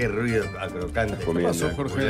qué ruido crocante. ¿Qué pasó, Jorge?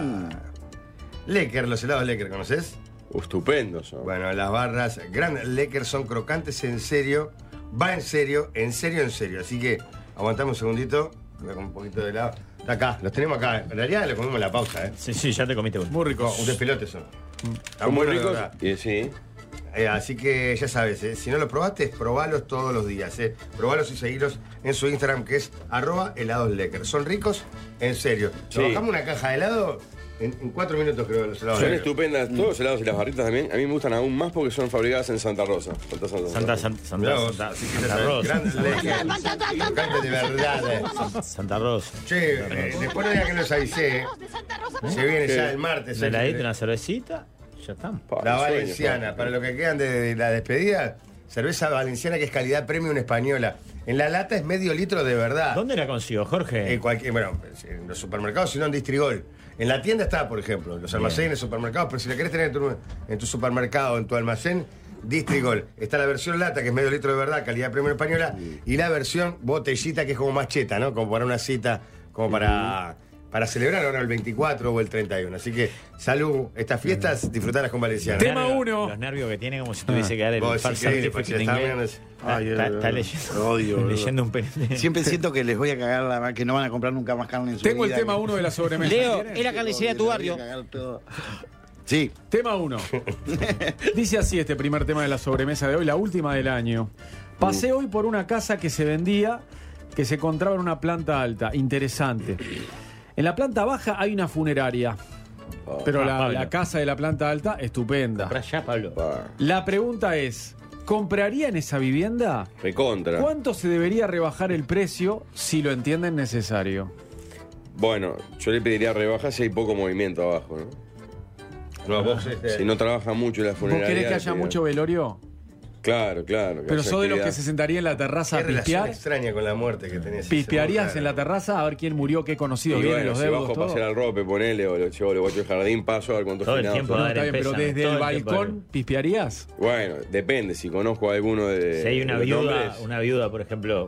Lecker, los helados Lecker, ¿conoces? Estupendos son. Bueno, las barras Grand Lecker son crocantes en serio. Va en serio, en serio, en serio. Así que aguantame un segundito. Voy a comer un poquito de helado. Está acá, los tenemos acá. En realidad lo comimos en la pausa, ¿eh? Sí, ya te comiste uno. Muy rico. Un despelote son. Son muy ricos. Y Sí. así que ya sabes, si no los probaste, probalos todos los días. Probalos y seguilos en su Instagram, que es @heladoslecker. Son ricos, en serio. Sí. Nos bajamos una caja de helado en 4 minutos, creo, los helados Son Lecker. estupendas. Todos los helados y las barritas también. A mí me gustan aún más porque son fabricadas en Santa Rosa. Mirá vos, así que ya sabes, Rosa. Grand Lecker. Crocantes de verdad. Santa Rosa. Che, después de que los avisé, se viene ya el martes. Un heladito, una cervecita, ya estamos. La valenciana, para los que quedan de la despedida, cerveza valenciana que es calidad premium española. En la lata es medio litro de verdad. ¿Dónde la consigo, Jorge? Bueno, en los supermercados, si no en Distrigol. En la tienda está, por ejemplo, en los almacenes, supermercados, pero si la querés tener en tu supermercado, en tu almacén, Distrigol. Está la versión lata, que es medio litro de verdad, calidad premium española, y la versión botellita, que es como más cheta, ¿no? Como para una cita, como para celebrar ahora el 24 o el 31. Así que, salud, estas fiestas, disfrutarlas con Valenciana. Tema 1. Los nervios que tiene como si tuviese que dar el Vos, falso sí, increíble, certificate porque en está inglés. mirando Está leyendo, Odio, leyendo un PNT. Siempre siento que les voy a cagar la que no van a comprar nunca más carne en su Tengo el vida. tema 1 de la sobremesa. Leo, es la carnicería de tu barrio. Sí. Tema 1. Dice así este primer tema de la sobremesa de hoy, la última del año. Pasé hoy por una casa que se vendía, que se encontraba en una planta alta. Interesante. En la planta baja hay una funeraria. Pero la Pablo. casa de la planta alta, estupenda. Comprá ya, Pablo. La pregunta es, ¿compraría en esa vivienda? Recontra. ¿Cuánto se debería rebajar el precio si lo entienden necesario? Bueno, yo le pediría rebaja si hay poco movimiento abajo, ¿no? Si no trabaja mucho la ¿Vos funeraria... querés que haya te- mucho velorio? Claro, claro. que Pero haya sos de los que actividad. se sentaría en la terraza a Qué relación pispear. extraña con la muerte que tenés. ¿Pispearías en la terraza a ver quién murió, qué conocido Y viene, bueno, los si deudos, bajo a todo? pasear al rope, ponele, o lo llevo al guacho del jardín, paso a ver cuántos Todo el finados tiempo son. va a Está dar bien, pero pésame, desde todo el el tiempo balcón, ¿pispearías? Bueno, depende, si conozco a alguno de... Si hay una de los viuda, hombres, por ejemplo,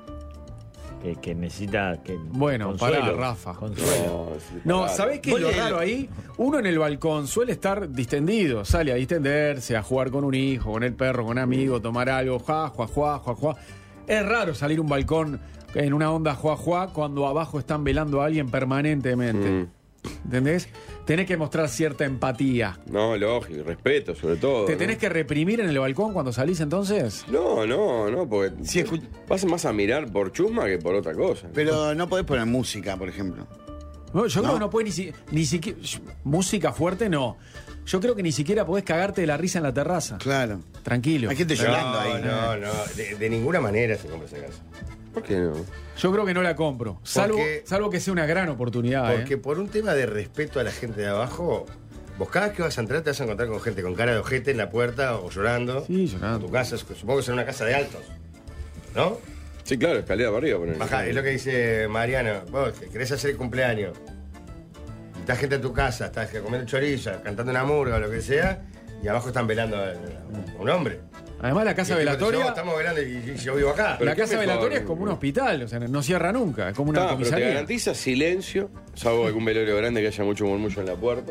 que necesita que Bueno, consuelo, pará, Rafa. consuelo. No, pará. ¿sabés qué es lo raro ahí? Uno en el balcón suele estar distendido, sale a distenderse, a jugar con un hijo, con el perro, con un amigo, tomar algo, juá. Es raro salir a un balcón en una onda juá, cuando abajo están velando a alguien permanentemente. ¿Entendés? Tenés que mostrar cierta empatía. No, lógico, respeto sobre todo. ¿Te ¿no? tenés que reprimir en el balcón cuando salís entonces? No, porque vas más a mirar por chusma que por otra cosa. Pero no podés poner música, por ejemplo. No, yo creo ¿No? que no podés ni siquiera. Música fuerte, no. Yo creo que ni siquiera podés cagarte de la risa en la terraza. Claro. Tranquilo. Hay gente llorando ahí. No. De ninguna manera se compra esa casa. ¿Por qué no? Yo creo que no la compro. Salvo que sea una gran oportunidad. Porque por un tema de respeto a la gente de abajo, vos cada vez que vas a entrar te vas a encontrar con gente con cara de ojete en la puerta o llorando. Sí, llorando. En tu casa, supongo que es en una casa de altos. ¿No? Sí, claro, escalera para arriba. ponele. Baja, es lo que dice Mariano. Vos querés hacer el cumpleaños. Estás gente en tu casa, estás comiendo chorizo, cantando una murga o lo que sea, y abajo están velando a un hombre. Además, la casa Y el tipo te dice, velatoria. "Oh, estamos velando y yo vivo acá. Pero La qué casa mejor, velatoria es como un hospital, o sea, no cierra nunca, es como una Pero te comisaría. garantiza silencio, salvo algún velorio grande que haya mucho murmullo en la puerta.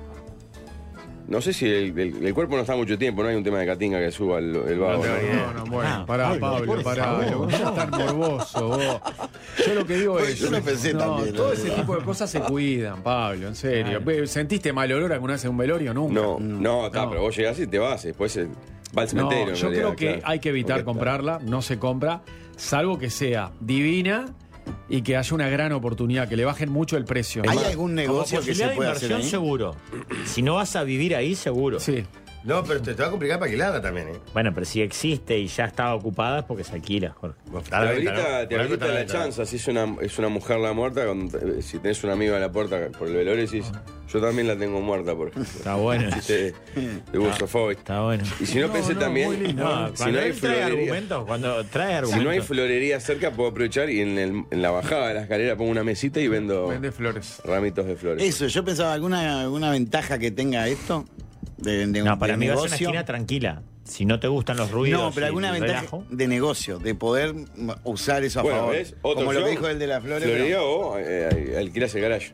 No sé si el cuerpo no está mucho tiempo, no hay un tema de catinga que suba el vago. No, bueno, pará, Pablo, pará. Vos sos tan morboso, vos. Yo lo que digo Pues es. yo lo pensé también, todo la ese verdad. tipo de cosas se cuidan, Pablo, en serio. ¿Sentiste mal olor alguna vez en un velorio? Nunca. No, está, No. pero vos llegás y te vas, después va al cementerio. No, en yo realidad, creo que claro. hay que evitar Porque está- comprarla, no se compra, salvo que sea divina y que haya una gran oportunidad, que le bajen mucho el precio. ¿Hay algún Como negocio que se posibilidad de pueda hacer inversión, ahí? seguro. Si no vas a vivir ahí, seguro. Sí. No, pero te va a complicar para alquilarla también, ¿eh? Bueno, pero si existe y ya está ocupada es porque se alquila, Jorge. Te habilita, te habilita la chance, si es una mujer la muerta, si tenés un amigo en la puerta por el velorio decís, yo también la tengo muerta, por ejemplo. Está bueno. Hiciste de busofóbico. Está bueno. Y si no, pensé también, muy lindo. No, si cuando no hay él trae florería, argumentos, cuando trae si argumentos. no hay florería cerca, puedo aprovechar y en la bajada de la escalera pongo una mesita y vendo Vende flores. ramitos de flores. Eso, yo pensaba alguna ventaja que tenga esto de No, para de mí va a ser una negocio. esquina tranquila. Si no te gustan los ruidos. No, pero y alguna el ventaja relajo. de negocio, de poder usar eso a Bueno, favor. ¿ves? Otra Como lo que opción. dijo el de la Flores. Florería o alquilas el garage.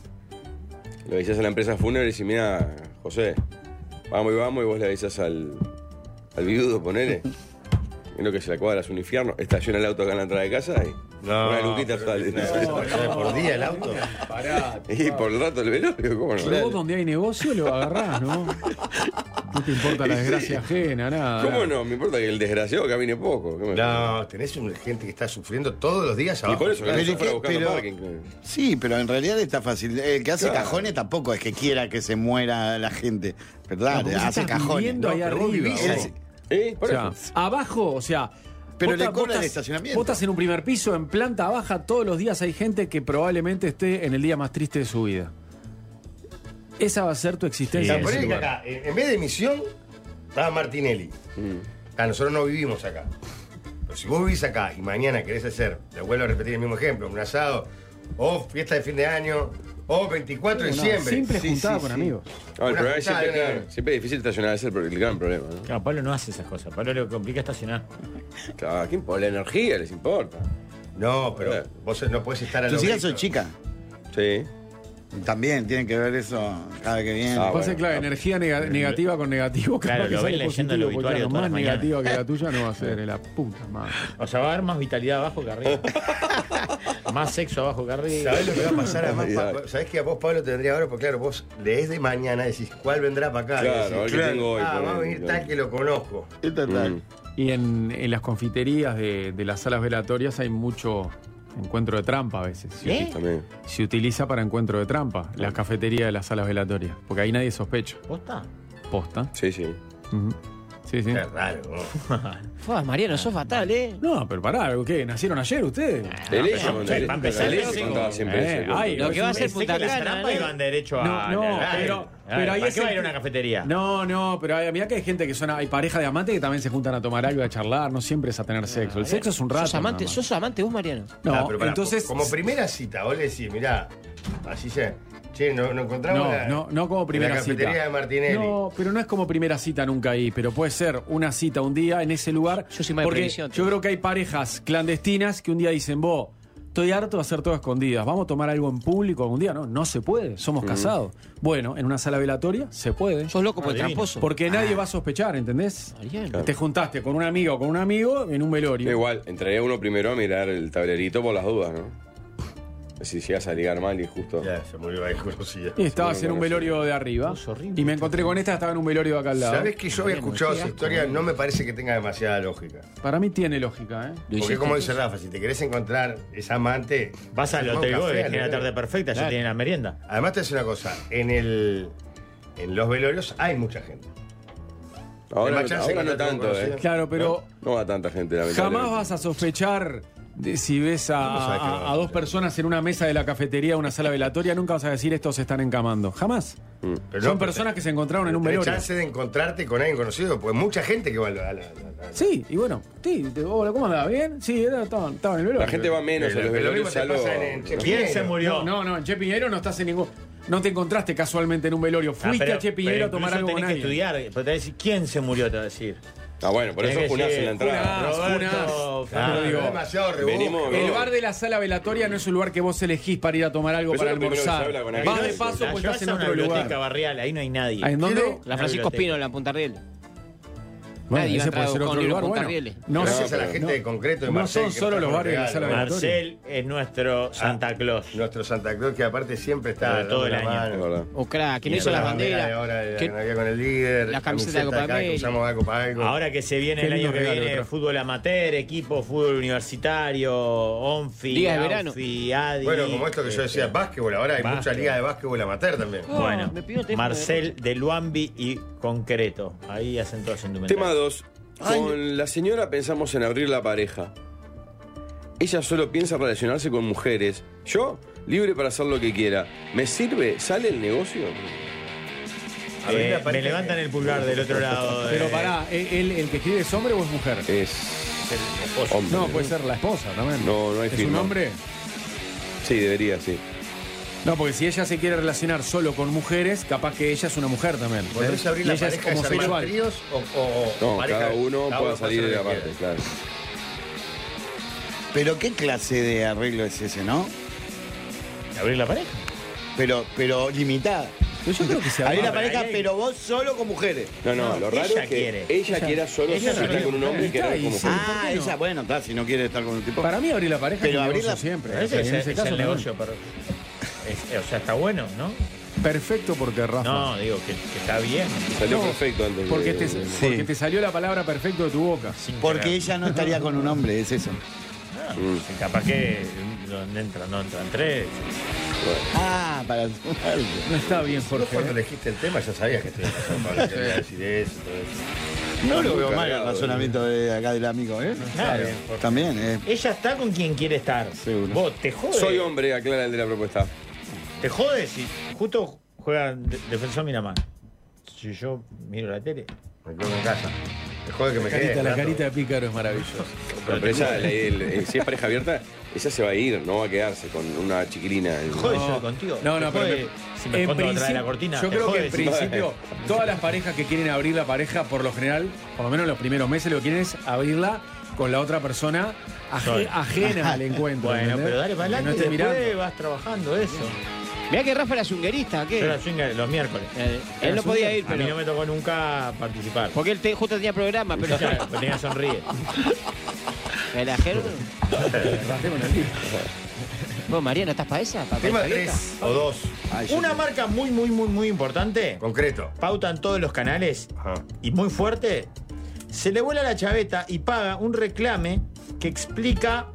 Lo avisás a la empresa fúnebre y decís, mira, José, vamos, y vos le avisás al viudo, ponele. Lo que se la cuadra es un infierno, estaciona el auto acá en la entrada de casa y una luquita sale. Por día el auto. Pará. Y por el rato el velorio, ¿cómo no? Pero vos donde hay negocio lo agarrás, ¿no? No te importa la desgracia ajena, nada. ¿Cómo no? Me importa que el desgraciado camine poco. ¿Qué me- No, tenés gente que está sufriendo todos los días Y abajo. por eso, que Pero, no fuera buscando pero- parking. Sí, pero en realidad está fácil. El que hace Claro. cajones tampoco es que quiera que se muera la gente, ¿verdad? No, porque Hace estás cajones. viviendo ahí pero vos arriba, vivís vos. ahí. Por O sea, eso. abajo, o sea. Pero vos le ta- cobra vos el estás- estacionamiento. Vos estás en un primer piso, en planta baja, todos los días hay gente que probablemente esté en el día más triste de su vida. Esa va a ser tu existencia. O sea, en ponele ese que lugar. acá, en vez de Misión, estaba Martinelli. Nosotros no vivimos acá. Pero si vos vivís acá y mañana querés hacer, le vuelvo a repetir el mismo ejemplo, un asado, o fiesta de fin de año, o 24 de No, diciembre. simple Sí, juntada sí, con sí. amigos. No, el Una problema es juntada, siempre, ¿no? claro, siempre es difícil estacionar, ese es el gran problema, ¿no? Claro, Pablo no hace esas cosas. Pablo le complica estacionar. Claro, ¿a quién por la energía les importa? No, pero vos no podés estar a ¿Tus los hijas son gritos. chicas? Sí. También tienen que ver eso cada vez que vienen. Ah, Pasa bueno. claro, energía negativa con negativo. Claro, capaz que lo sale ven leyendo el positivo, porque obituario claro, todas más las mañanas. negativa que la tuya no va a ser, la puta madre. O sea, va a haber más vitalidad abajo que arriba. Más sexo abajo que arriba. ¿Sabés lo que va a pasar? Además, Olvidate. ¿sabés que a vos, Pablo, te vendría ahora? Porque claro, vos lees de mañana, decís, ¿cuál vendrá para acá? Claro, Y decís, a ver qué tengo hoy, va a ponele, venir claro. tal que lo conozco. Es total. Mm. Y en las confiterías de las salas velatorias hay mucho encuentro de trampa a veces. También. Se utiliza para encuentro de trampa, la cafetería de las salas velatorias. Porque ahí nadie sospecha. ¿Posta? Posta. Sí, sí. Ujú. Sí, sí. Es raro, ¿no? Fua, Mariano, sos fatal, ¿eh? No, pero pará, ¿qué? ¿Nacieron ayer ustedes? Elisa, pero, cuando- para empezar, Elisa sí, contaba como- siempre ese cuento. ay, Lo que va a hacer Pensé Punta que las Cana, trampas ¿no? iban derecho a. No, pero ahí ¿Para es qué va a el- ir a una cafetería? No, pero mirá que hay gente que son. Hay parejas de amantes que también se juntan a tomar algo y a charlar. No siempre es a tener sexo. El sexo es un rato. ¿Sos amante, nada más. sos amante vos, Mariano? No, Ah, pero pará, entonces. como primera cita, vos le decís, mirá, así se. Che, no encontramos No como primera la cafetería cita. de Martinelli. No, pero no es como primera cita nunca ahí, pero puede ser una cita un día en ese lugar. Yo soy más de porque previsión, yo creo que hay parejas clandestinas que un día dicen, vos, estoy harto de hacer todo a escondidas, vamos a tomar algo en público algún día. No se puede, somos casados. Bueno, en una sala velatoria se puede. Sos loco por el Adivino. tramposo. Porque nadie va a sospechar, ¿entendés? Mariano. Te juntaste con una amiga o con un amigo en un velorio. Igual, entraría uno primero a mirar el tablerito por las dudas, ¿no? Si llegas a ligar mal y justo. Ya, se murió ahí, conocida. Y estabas Sí, en un bueno, velorio de arriba. Es horrible. Y me encontré con esta, estaba en un velorio de acá al lado. ¿Sabés que yo había escuchado esa historia? No me parece que tenga demasiada lógica. Para mí tiene lógica, ¿eh? Lo Porque hiciste, como dice entonces. Rafa, si te querés encontrar esa amante... Vas al tomá un Hotel café, Goy, que al tiene la velorio. tarde perfecta, ya Claro. tienen la merienda. Además te decir una cosa, en los velorios hay mucha gente. Ahora, Hay más chance ahora que no no te tanto, conocido. Claro, pero No va tanta gente, la jamás vas a sospechar de si ves ¿Cómo sabés que no vas a a dos sospechar? personas en una mesa de la cafetería, una sala velatoria, nunca vas a decir estos se están encamando. Jamás. Pero Son no, personas que se encontraron en un tenés velorio. chance de encontrarte con alguien conocido, pues mucha gente que va a la... Sí, y bueno, sí, hola, ¿cómo andaba? ¿Bien? Sí, estaba en el velorio. La gente va menos a los velorios, te salvo. pasa en Che ¿Quién se Piñero. murió? No, en Che Piñero no estás en ningún. No te encontraste casualmente en un velorio. Fuiste a Che Piñero a tomar algo con tenés que alguien. estudiar, pero te va a decir quién se murió, te va a decir. Ah, bueno, por eso Tenés que funás en decir, la entrada. Funás. Claro, Pero digo, Es demasiado rebusque. Venimos- El No. bar de la sala velatoria no es un lugar que vos elegís para ir a tomar algo Pero para eso es lo primero que almorzar. se habla con Vas aquellos. de paso, La pues llevas estás en a una otro biblioteca lugar. barrial, ahí no hay nadie. ¿En dónde? Quiero- La Francisco biblioteca. Espino, la Punta Riel. Bueno, Nadie ese va a puede entrar ser con otro libros lugar. Bueno, Puntarrieles. no, Gracias a la pero gente de concreto de no Marcel, son que solo nos los trajo bares de la regalos. sala velatoria. Marcel es nuestro Santa Claus. Nuestro Santa Claus, que aparte siempre está De todo dando el la año. mano. Es verdad. O crack, que no Y hizo la las bandera de banderas. ahora de la que- Navidad con el líder. la camiseta de Copa acá, que América. usamos algo para algo. Ahora que se viene Qué el año lindo que regalo viene trajo. fútbol amateur, equipo, fútbol universitario, ONFI, Liga de verano. AUFI, ADI. Bueno, como esto que yo decía, básquetbol. Ahora hay mucha básquet. liga de básquetbol amateur también. Bueno, me pidió el teléfono Marcel de Luambi y Concreto. Ahí hacen todos indumentarios. Tema 2. Con la señora pensamos en abrir la pareja. Ella solo piensa relacionarse con mujeres. Yo, libre para hacer lo que quiera. ¿Me sirve? ¿Sale el negocio? Abrir la Me pareja. levantan el pulgar del otro lado. Pero pará, ¿el que escribe es hombre o es mujer? Es hombre. No, puede ser la esposa también. No hay ¿Es un firma. hombre? Sí, debería, sí. No, porque si ella se quiere relacionar solo con mujeres, capaz que ella es una mujer también. ¿Podés abrir Y la ella es pareja de armar homosexual. tríos o No, pareja? cada uno Cada puede uno salir hacer de lo la que parte, quiera. claro. Pero ¿qué clase de arreglo es ese, no? ¿Abrir la pareja? Pero limitada. Pero yo creo que se Abrir abre. la pareja, ahí hay- pero vos solo con mujeres. No, lo raro ella es que quiere. ella quiera solo ella si está quiere con un hombre y está querer ahí, como sí. mujer. Ah, ¿por qué no? esa, bueno, está, si no quiere estar con un tipo. Para mí abrir la pareja Pero es un abrir negocio la- siempre. Ese En ese es caso el no. negocio. O sea, está bueno, ¿no? Perfecto porque Rafa. No, digo que está bien. Salió No, perfecto antes Porque de... porque te salió la palabra perfecto de tu boca. Sin Porque querer. ella no estaría con un hombre, es eso. Ah, sí, capaz que no entran tres. Ah, para No está bien, Vos Jorge. cuando elegiste el tema ya sabías que te iba a pasar, Pablo, que iba a decir eso, todo eso. No lo veo Muy mal el cargado, razonamiento de acá del amigo, ¿eh? Claro. También, Ella está con quien quiere estar. Seguro. Vos te jodes. Soy hombre, aclara el de la propuesta. Te jodes si justo juega Defensor Miramar. Si yo miro la tele. Me quedo en casa. Me jode que me quede. La rato. carita de pícaro es maravillosa. Pero ella, si es pareja abierta, ella se va a ir, no va a quedarse con una chiquilina. Jode No. yo contigo. No, Te no, pero jode si me en escondo atrás de la principio- cortina. yo te creo que jode en si- principio todas las parejas que quieren abrir la pareja, por lo general, por lo menos en los primeros meses, lo que quieren es abrirla con la otra persona Soy. ajena al encuentro. Bueno, ¿entendés? pero dale para Que adelante no esté y después mirando. vas trabajando eso. Mirá que Rafa era swingerista, ¿qué? Yo era swinger los miércoles. Él no podía ir, A mí no pero. me tocó nunca participar. Porque él justo tenía programa, pero. Claro, porque tenía sonríe. ¿Era Gerber? Rasguemos el libro. Vos, Mariano, ¿estás para esa? ¿Para Tema pareja abierta? 3 o 2, Ay, yo Una sé. marca muy importante, concreto. pautan todos los canales Ajá. y muy fuerte, se le vuela la chaveta y paga un reclame que explica,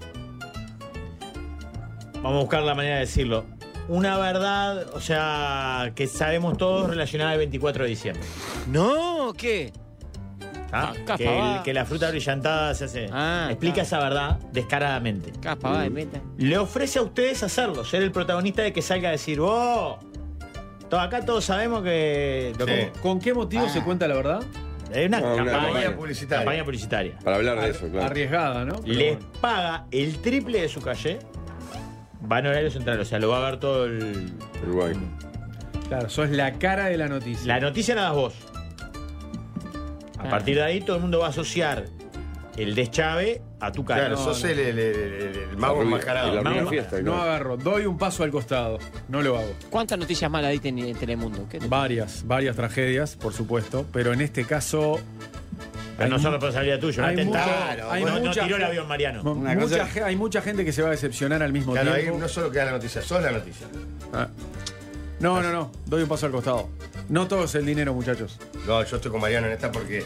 vamos a buscar la manera de decirlo, una verdad, o sea, que sabemos todos relacionada al 24 de diciembre. No, ¿qué? ¿Ah? Caspa Que, va. que la fruta brillantada se hace. Ah, explica está. esa verdad descaradamente. Caspa, va de meta. Le ofrece a ustedes hacerlo, ser el protagonista de que salga a decir, ¡oh! Acá todos sabemos que. Sí. ¿Con qué motivo se cuenta la verdad? Es una No, una campaña campaña publicitaria. Campaña publicitaria. Para hablar de eso, claro. Arriesgada, ¿no? Pero Les bueno. paga el triple de su calle. Va en horario central, o sea, lo va a ver todo el. Uruguay. Claro, sos la cara de la noticia. La noticia la das vos. A Ah. partir de ahí todo el mundo va a asociar el deschave a tu cara. Claro, no, sos no. el mago La enmascarado. rubia Mago- fiesta, No claro. agarro, doy un paso al costado. No lo hago. ¿Cuántas noticias malas diste en Telemundo? ¿Qué te- Varias tragedias, por supuesto, pero en este caso Pero no son responsabilidad tuya. hay no mucho- atentado. hay no mucha tiró el gente- avión, Mariano. Una mucha cosa- hay mucha gente que se va a decepcionar al mismo Claro, ahí tiempo. no solo queda la noticia, sos la noticia. Ah. No, doy un paso al costado. No todo es el dinero, muchachos. No, yo estoy con Mariano en esta porque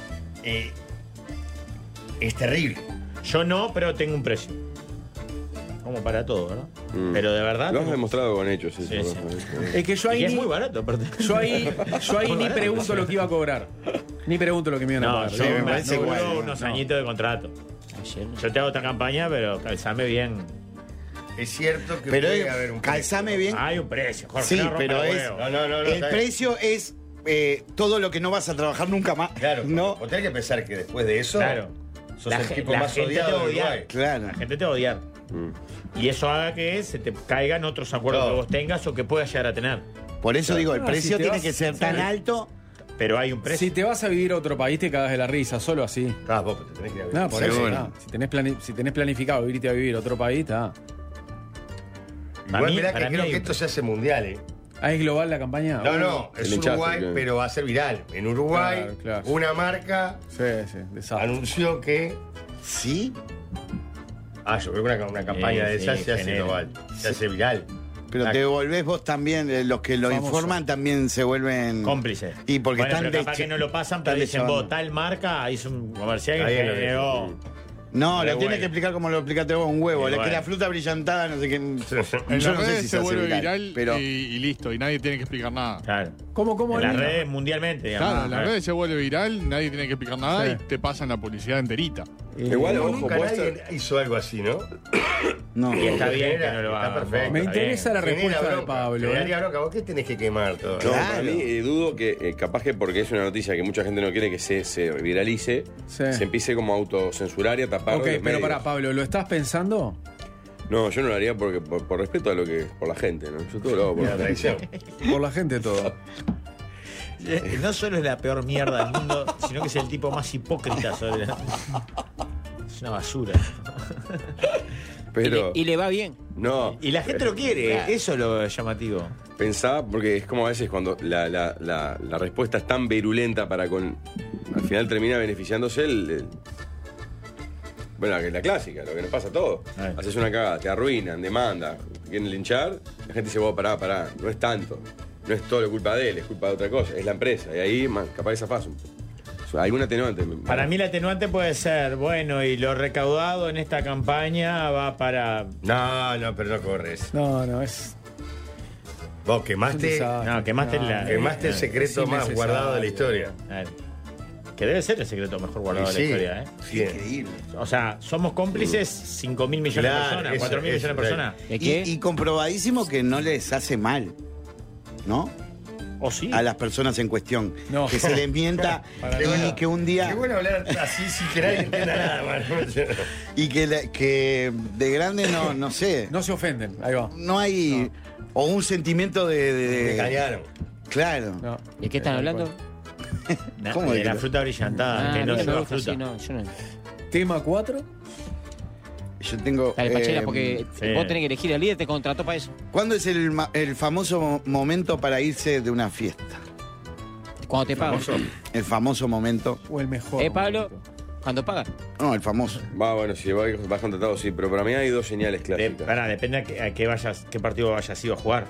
es terrible. Yo no, pero tengo un precio. Como para todo, ¿verdad? Mm. Pero de verdad. Lo has tengo- demostrado con hechos, eso. Sí, sí. Es que yo Y ahí es ni, muy barato, aparte. yo ahí ni pregunto lo que iba a cobrar. Ni pregunto lo que me iban a No, pagar. yo me me parece aseguro igual, unos no. añitos de contrato. Ayer, ¿no? Yo te hago esta campaña, pero calzame bien. Es cierto que Pero puede haber un calzame bien. Hay un precio, Jorge. Sí, no rompa pero los es- huevos. No, El está bien. precio es todo lo que no vas a trabajar nunca más. Claro, No, vos tenés que pensar que después de eso Claro. sos La el ge- tipo la más gente te va odiado a de odiar. Uruguay. claro. La gente te va a odiar. Y eso haga que se te caigan otros acuerdos No. que vos tengas o que puedas llegar a tener. Por eso digo, el Ah, precio si te tiene vas- que ser tan alto. Pero hay un precio. Si te vas a vivir a otro país, te cagas de la risa, solo así. Ah, vos te tenés que ir a ver. No, por eso, Seguro. no. Si tenés planificado irte a vivir a otro país, está. Para Igual mí- mirá para que mí creo hay que un esto se hace mundial, ¿eh? Ah, ¿es global la campaña? No, es El hinchazo, Uruguay, claro. pero va a ser viral. En Uruguay, Claro, claro. una marca Sí, desastre. anunció que. Sí, Yo creo que una campaña de Sí, esa se hace genera. global. Se hace viral. pero te volvés vos también, los que lo Famoso. informan también se vuelven Cómplice. Y porque bueno, están pero capaz que no lo pasan, pero dicen, deschavando. vos, tal marca hizo un comercial que Ahí lo generó. No, Pero lo tienes bueno. que explicar como lo explicaste vos, un huevo. Y Que bueno. la fruta brillantada, no sé qué. En Yo las no sé redes si se hace vuelve viral pero y listo, y nadie tiene que explicar nada. Claro. ¿Cómo, En las Elena? redes mundialmente, digamos. Claro, en las redes se vuelve viral, nadie tiene que explicar nada Sí. y te pasan la publicidad enterita. Igual, ojo, Nunca puede nadie ser- hizo algo así, ¿no? no. Y está bien que Genera- no lo está haga. perfecto. Me Está interesa bien. la respuesta Genera de bronca. Pablo. Generaría bronca. ¿Vos qué tenés que quemar todo? No, Claro. para mí dudo que capaz que porque es una noticia que mucha gente no quiere que se viralice, Sí. se empiece como a autocensurar y a tapar Ok, de los pero medios. pará, Pablo, ¿lo estás pensando? No, yo no lo haría porque por respeto a por la gente, ¿no? Yo todo lo hago por La tradición. Por la gente todo. No solo es la peor mierda del mundo, sino que es el tipo más hipócrita sobre la... Es una basura. Pero. Y le va bien. No. Y la gente lo quiere, Claro. eso es lo llamativo. Pensaba, porque es como a veces cuando la respuesta es tan virulenta para con. Al final termina beneficiándose bueno, la clásica, lo que nos pasa a todos. Haces una cagada, te arruinan, demandan, te quieren linchar, la gente dice, vos, pará, no es tanto. No es todo culpa de él, es culpa de otra cosa, es la empresa. Y ahí, capaz que zafás un poco. Hay un atenuante. Para mí el atenuante puede ser, bueno, y lo recaudado en esta campaña va para... No, pero no corres. No, es. Vos quemaste, No, quemaste quemaste el secreto es más innecesario. guardado de la historia. A ver, que debe ser el secreto mejor guardado Y de la sí, historia, ¿eh? sí. Increíble. O sea, somos cómplices 5.000 millones Claro, de personas, eso, 4.000 millones de eso, personas. ¿De qué? Y comprobadísimo que no les hace mal, ¿no? ¿O sí? A las personas en cuestión. No. Que se les mienta Para y nada. que un día. Qué bueno hablar así sin que nadie entienda nada, mano. Y que de grande no sé. No se ofenden, ahí va. No hay. O un sentimiento Me de. engañaron. Claro. No. ¿De qué están hablando? ¿Cómo de de la que- fruta brillantada, que no me lleva gusta, fruta. sí, no, yo no. Tema 4. Yo tengo. Dale, Pachela, porque sí. vos tenés que elegir, el líder te contrató para eso. ¿Cuándo es el famoso momento para irse de una fiesta? Cuando te pagan. El famoso momento. O el mejor. Pablo, momento. cuando pagan. No, el famoso. Bueno, si vas contratado, sí, pero para mí hay dos señales clásicas. Depende a qué partido hayas ido a jugar.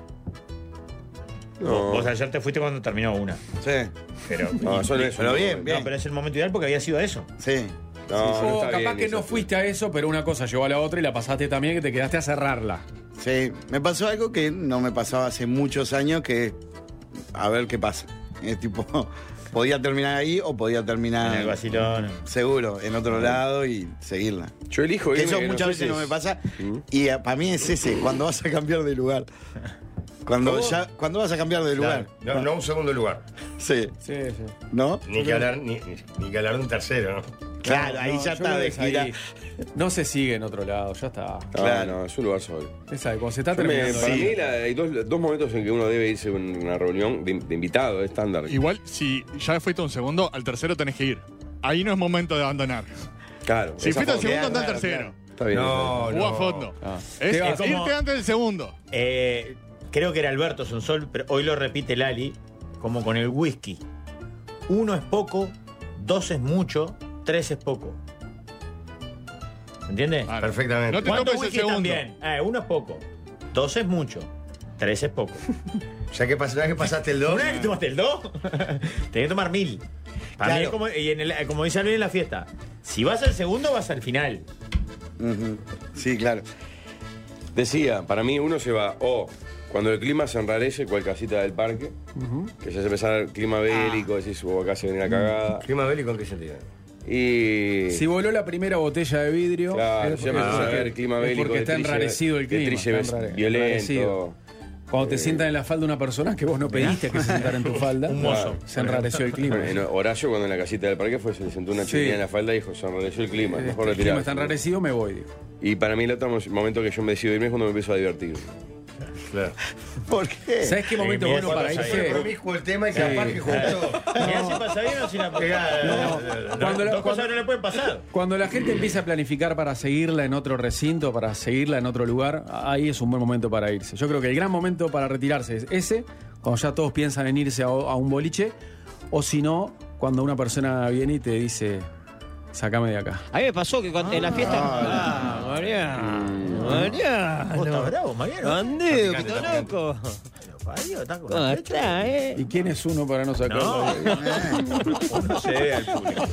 No. Vos ayer te fuiste cuando terminó una. Sí, Pero, No, eso no es pero un bien, momento. bien. No, pero es el momento ideal porque había sido eso. sí. No, no O está capaz bien que eso, no sí. fuiste a eso, pero una cosa llevó a la otra y la pasaste también, que te quedaste a cerrarla. Sí, me pasó algo que no me pasaba hace muchos años, que a ver qué pasa. Es tipo, podía terminar ahí o podía terminar En el vacilón. seguro en otro lado y seguirla. Yo elijo Que irme, eso que muchas sé veces si no me es- pasa. ¿Mm? Y para mí es ese, cuando vas a cambiar de lugar. Cuando vas a cambiar de lugar. Claro. No un segundo lugar. Sí, Sí, sí. ¿no? Ni que hablar de un tercero, ¿no? Claro, ahí ya yo está creo de que es ahí. gira. No se sigue en otro lado, ya está. Claro. No, es un lugar solo. Esa, cuando se está Para terminando. mí ahí. hay dos momentos en que uno debe irse a una reunión de invitado, estándar. Igual, si ya fuiste un segundo, al tercero tenés que ir. Ahí no es momento de abandonar. Claro. Si esa fuiste al forma. segundo, anda al claro, tercero. Está bien. No, Jugá a fondo. Ah. Es Te vas. como- irte antes del segundo. Creo que era Alberto Sonsol, pero hoy lo repite Lali, como con el whisky. 1 es poco, 2 es mucho, 3 es poco. ¿Entiendes? Claro. Perfectamente. No te ¿Cuántos tomes el whisky segundo. también? 1 es poco, 2 es mucho, 3 es poco. Ya que pasaste el 2. ¿Una vez que tomaste el 2? Tenés que tomar 1000. Para mí es como, como dice Luis en la fiesta. Si vas al segundo, vas al final. Ujú. Sí, claro. Decía, para mí uno se va o cuando el clima se enrarece, cual casita del parque, que ya se empieza el clima bélico, decís, acá se viene la cagada. ¿Clima bélico en qué sentido? Y. Si voló la primera botella de vidrio, Claro, es ya empezás a porque- ver clima es bélico. porque está de trille- enrarecido el clima. De trille está violento. enrarecido. Cuando te sientan en la falda una persona que vos no pediste que se sentara en tu falda, Un mozo. se enrareció el clima. Bueno, en Horacio, cuando en la casita del parque fue, se le sentó una Sí. chiquilla en la falda y dijo, se enrareció el clima, mejor el clima retirarse. está enrarecido, me voy. Digo. Y para mí el otro momento que yo me decido irme es cuando me empiezo a divertir. Claro. ¿Por qué? ¿Sabes qué momento mira, bueno para cuando irse? promiscuo el tema y capaz que justo. Mirá si pasa bien o si la Cuando la- Dos cosas no le pueden pasar. Cuando la gente empieza a planificar para seguirla en otro recinto, para seguirla en otro lugar, ahí es un buen momento para irse. Yo creo que el gran momento para retirarse es ese, cuando ya todos piensan en irse a un boliche, o si no, cuando una persona viene y te dice, sácame de acá. A mí me pasó que en la fiesta. Mariano. ¿Vos estás bravo, Mariano? Andeo, que está loco. Parió, está con ¿Dónde la flecha. está, ¿Y quién es uno para no sacarlo? No se ve al público.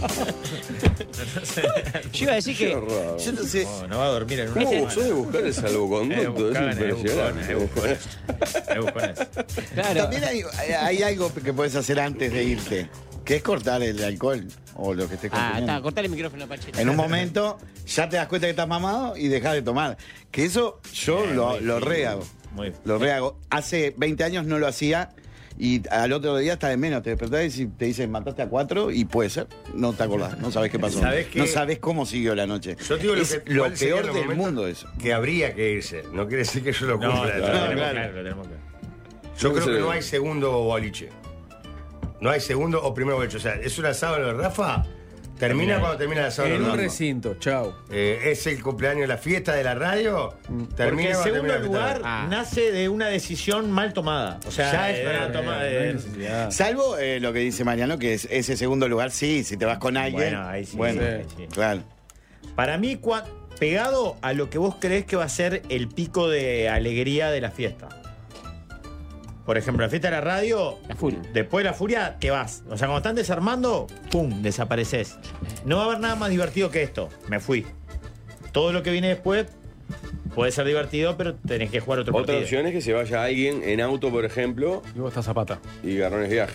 Yo iba a decir Qué que. raro. Yo no sé. No va a dormir en una ¿Cómo semana. sos de buscar el salvoconducto? Es impresionante. buscones. Claro. También hay algo que puedes hacer antes de irte, que es cortar el alcohol o lo que estés Ah, consumiendo. está, cortale el micrófono a Pacheta. En un momento ya te das cuenta que estás mamado y dejas de tomar. Que eso yo lo rehago. Muy Lo rehago. Hace 20 años no lo hacía y al otro día está de menos. Te despertás y te dicen, mataste a 4 y puede ser. No te acordás, no sabés qué pasó. ¿Sabés qué? No sabés cómo siguió la noche. Yo te digo Es lo cuál serían peor los del momentos mundo eso. Que habría que irse. No quiere decir que yo lo No, cumpla. lo claro, tenemos claro. claro, lo tenemos claro. Yo creo que Entonces- no hay segundo boliche. No hay segundo o primero boliche. O sea, es un asado en el Rafa, termina cuando termina el asado en En el un Rafa. recinto, chau. Es el cumpleaños, la fiesta de la radio, Porque termina el cuando segundo termina la fiesta de lugar la radio. nace de una decisión mal tomada. O sea, Ya es de una verdad, toma no hay de... necesidad. Salvo lo que dice Mariano, que es ese segundo lugar, sí, si te vas con alguien. Bueno, ahí sí. Bueno, sí. claro. Para mí, pegado a lo que vos creés que va a ser el pico de alegría de la fiesta. Por ejemplo, la fiesta de la radio, La furia. después de la furia, te vas. O sea, cuando están desarmando, ¡pum!, desapareces. No va a haber nada más divertido que esto. Me fui. Todo lo que viene después puede ser divertido, pero tenés que jugar otro Otra partido. opción es que se vaya alguien en auto, por ejemplo, Y vos estás Zapata. y garrones viaje.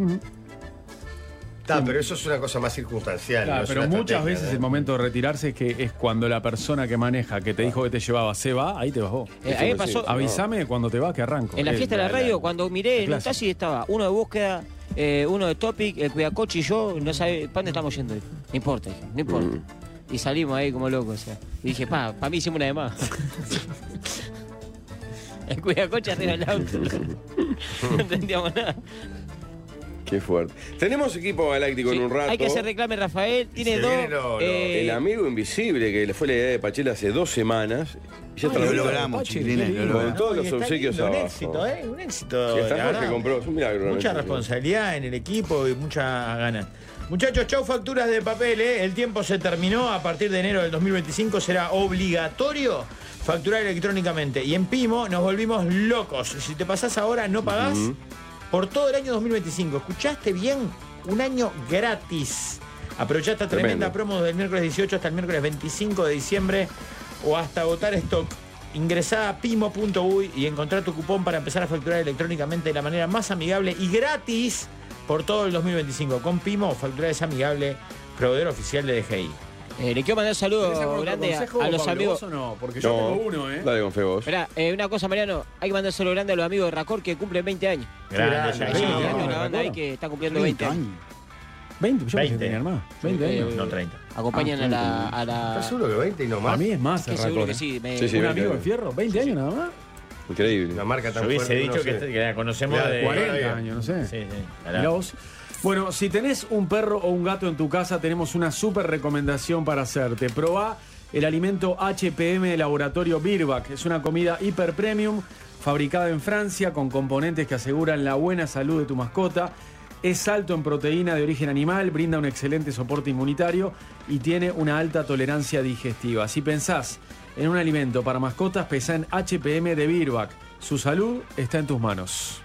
Pero eso es una cosa más circunstancial. Claro, no es pero una muchas estrategia, veces ¿no? el momento de retirarse es cuando la persona que maneja, que te dijo que te llevaba, se va, ahí te vas vos. A mí me pasó Avísame cuando te vas que arranco. en la fiesta de la radio, cuando miré en un clásico. taxi estaba uno de búsqueda, uno de Topic, el Cuidacoche y yo, no sabe para dónde estamos yendo. No importa, dije, no importa. Y salimos ahí como locos, o sea. Y dije, para mí hicimos una de más. El Cuidacoche arriba del auto. No entendíamos nada. Qué fuerte. Tenemos equipo galáctico en Sí, un rato. hay que hacer reclame, Rafael. Tiene Se dos. viene El amigo invisible, que le fue la idea de Pachela hace 2 semanas. Y ya está Lo la logramos, Pachi, chiquilines, qué lo lindo. logramos. Con todos Y los está obsequios lindo, abajo. Un éxito, ¿eh? Un éxito. Sí, está la Jorge verdad. compró, es un milagro. Mucha realmente. responsabilidad en el equipo y muchas ganas. Muchachos, chau facturas de papel, ¿eh? El tiempo se terminó. A partir de enero del 2025 será obligatorio facturar electrónicamente. Y en Pimo nos volvimos locos. Si te pasás ahora, no pagás por todo el año 2025. ¿Escuchaste bien? Un año gratis. Aprovechá esta tremenda Tremendo. promo del miércoles 18 hasta el miércoles 25 de diciembre o hasta agotar stock. Ingresá a pimo.uy y encontrá tu cupón para empezar a facturar electrónicamente de la manera más amigable y gratis por todo el 2025. Con Pimo, facturar es amigable, proveedor oficial de DGI. Le quiero mandar un ¿Querés algún saludo otro grande consejo, a los Pablo, amigos. vos o no? Porque yo tengo uno, ¿eh? Dale con fe vos. Esperá, una cosa, Mariano. Hay que mandar un saludo grande a los amigos de Racor que cumplen 20 años. Grande, Hay 20 una años, banda Racor. ahí que está cumpliendo 20 años. 20, yo pensé 20. que tenían más. 20 años. No 30. Acompañan a la. ¿Estás seguro que 20 y no más? A mí es más Que el seguro Racor. que ¿eh? sí. Sí, sí. ¿Un 20 amigo de años. Fierro? ¿20 años nada más? Increíble. Una marca tan Yo hubiese fuerte, dicho no que, sé. que la conocemos Claro, de... 40 años, no sé. Sí, sí. Mirá vos. Bueno, si tenés un perro o un gato en tu casa, tenemos una súper recomendación para hacerte. Probá el alimento HPM de Laboratorio Virbac. Es una comida hiper premium, fabricada en Francia, con componentes que aseguran la buena salud de tu mascota. Es alto en proteína de origen animal, brinda un excelente soporte inmunitario y tiene una alta tolerancia digestiva. Si pensás en un alimento para mascotas, pensá en HPM de Virbac. Su salud está en tus manos.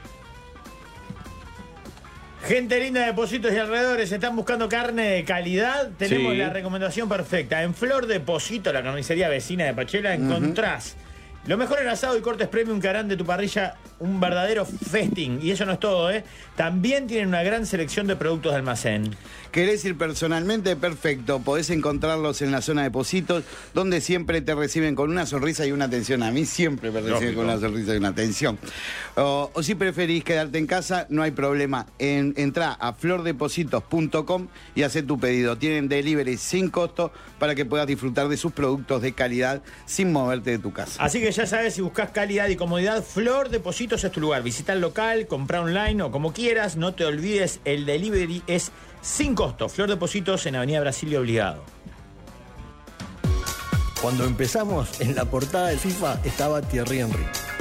Gente linda de Pocitos y alrededores, están buscando carne de calidad. Tenemos Sí. la recomendación perfecta. En Flor de Pocito, la carnicería vecina de Pachela, encontrás lo mejor en asado y cortes premium que harán de tu parrilla un verdadero festín. Y eso no es todo, ¿eh? También tienen una gran selección de productos de almacén. ¿Querés ir personalmente? Perfecto. Podés encontrarlos en la zona de Pocitos, donde siempre te reciben con una sonrisa y una atención. A mí siempre me reciben Lógico. con una sonrisa y una atención. O si preferís quedarte en casa, no hay problema. Entrá a flordepositos.com y hacé tu pedido. Tienen delivery sin costo para que puedas disfrutar de sus productos de calidad sin moverte de tu casa. Así que ya sabes, si buscas calidad y comodidad, Flor de Pocitos es tu lugar. Visita el local, compra online o como quieras. No te olvides, el delivery es sin costo. Flor de Pocitos en Avenida Brasil Obligado. Cuando empezamos, en la portada de FIFA estaba Thierry Henry.